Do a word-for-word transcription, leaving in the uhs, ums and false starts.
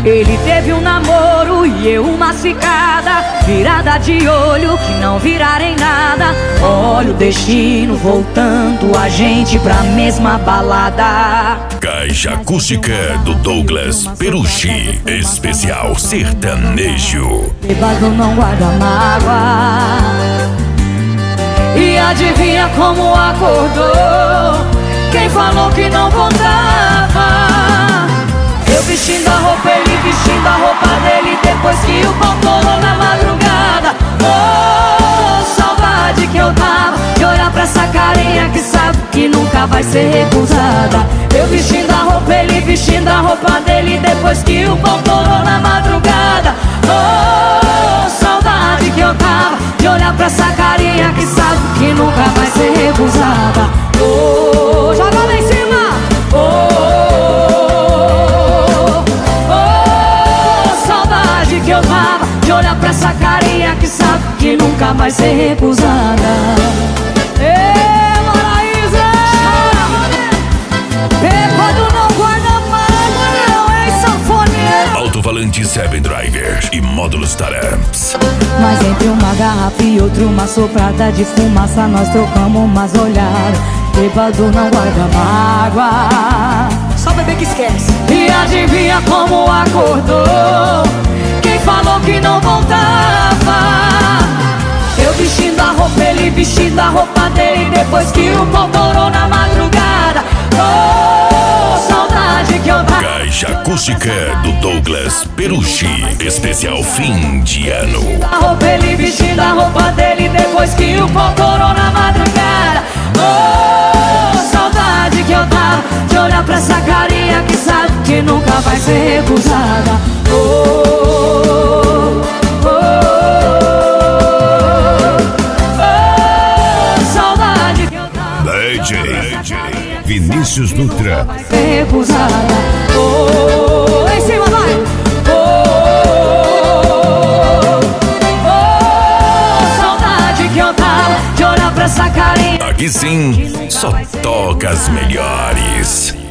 Ele teve um namoro e eu uma cicada, virada de olho que não virar em nada. Olha o destino voltando a gente pra mesma balada. Caixa acústica do Douglas Perucci, especial sertanejo. Bêbado não guarda mágoa. E adivinha como acordou? Quem falou que não voltava? Eu vestindo a roupa, ele vestindo a roupa dele, depois que o pau torou na madrugada. Oh, saudade que eu tava de olhar pra essa carinha que sabe que nunca vai ser recusada. Eu vestindo a roupa, ele vestindo a roupa dele, depois que o pau torou na madrugada. Oh, saudade que eu tava de olhar pra essa carinha que sabe que nunca vai ser recusada. Oh, joga lá em cima. Oh, que eu tava de olhar pra essa carinha que sabe que nunca vai ser recusada. Ê, Maraísa! Bêbado não guarda mágoa, não, é sanfoneiro. Alto-falante Seven Driver e módulos Taramps. Mas entre uma garrafa e outra uma soprada de fumaça, nós trocamos umas olhadas. Bêbado não guarda mágoa, só bebê que esquece. E adivinha como acordou? Quem falou que não voltava? Eu vestindo a roupa, ele vestindo a roupa dele, depois que o pau torou na madrugada. Oh, saudade que eu tava. Caixa acústica do Douglas Perucci, especial fim de ano. A roupa, ele vestindo a roupa dele, depois que o pau torou na madrugada. Oh, saudade que eu tava de olhar pra essa carinha que sabe que nunca vai ser recusada. Oh, D J Vinícius Dutra. Recusada. Oh, em cima vai. Oh, oh, saudade que eu tava de olhar pra essa carinha. Aqui sim, só toca as melhores.